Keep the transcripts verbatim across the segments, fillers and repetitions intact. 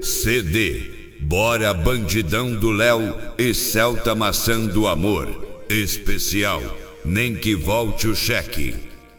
C D Bora Bandidão do Léo e Celta Maçã do Amor. Especial Nem Que Volte o Cheque.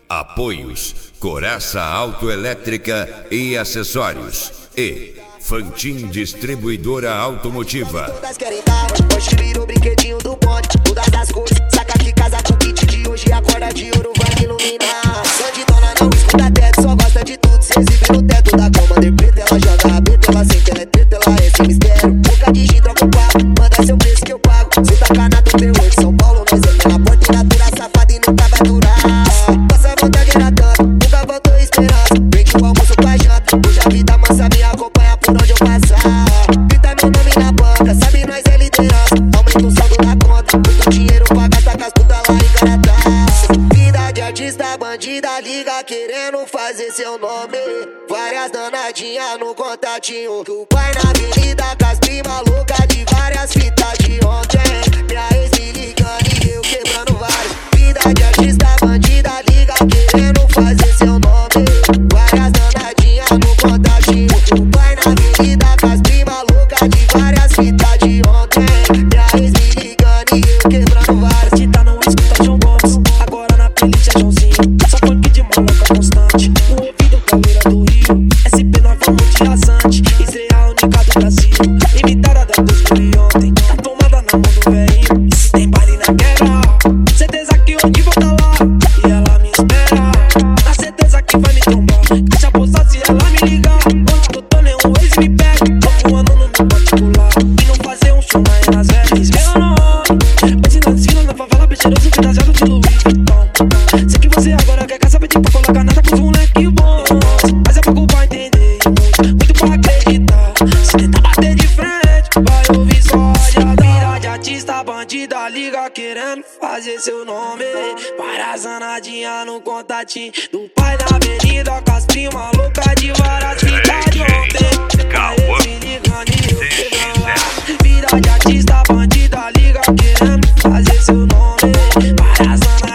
Apoios Coraça Autoelétrica e Acessórios e Fantin Distribuidora Automotiva. Todas querem dar, hoje virou brinquedinho do bonde. Todas as cores, saca que casa com kit de hoje. A corda de ouro vai iluminar. Bandidona não escuta teto, só gosta de tudo. Se exibe no teto da cama, de preto ela joga rabeta. Ela sente, ela é treta, ela é sem mistério. Boca de gin, troca o papo, manda seu preço que eu pago. Se tá canado teu oito, São Paulo, nós é na porta e natura safada e nunca vai durar. Nossa vontade era tanto, nunca faltou esperança. Vende o almoço com a janta, hoje a vida mansa me acompanha por onde eu passar. Grita meu nome na banca, sabe nós é liderança. Aumenta o saldo da conta, muito dinheiro pra gastar com as putas lá em Caratá. Vida de artista bandida, liga querendo fazer seu nome. Várias danadinhas no contatinho do pai na avenida, com as prima louca de várias fitas de ontem. Minha ex me ligando e eu quebrando vários. Vida de artista bandida, liga querendo fazer seu nome. Várias danadinhas no contatinho do pai na avenida, com as prima louca de várias fitas de ontem. Minha ex me ligando e eu quebrando vários. Se tá não escuta João Gomes, agora na playlist é Joãozinho. Só funk de maloca constante, o ouvido galera do Rio. S P nós vamos de rasante, Israel a única do Brasil. Limitada da dois mil e ontem, tá tomada na mão do velhinho. Se tem baile na guerra, certeza que hoje vou tá lá e ela me espera. Na certeza que vai me trombar, caixa bolsa se ela me ligar. Onde que eu tô nenhum ex me pega, tô voando no meu particular e não fazer um show na nas velhas. Eu não mas se na desfila na favela, becheiroso, fantasiado de Louis Vuitton. Sei que você agora quer saber de pra colocar nada com os moleque bons, mas é pouco pra entender e muito, muito pra acreditar. Se tentar bater de frente, vai ouvir só olhada. Vida de artista bandida, liga querendo fazer seu nome. Várias anadinhas no contatinho do pai da avenida, com as prima louca de várias fitas de ontem. Aí se ligando e eu quebrando lá. Vida de artista bandida, liga querendo fazer seu nome. Várias anadinhas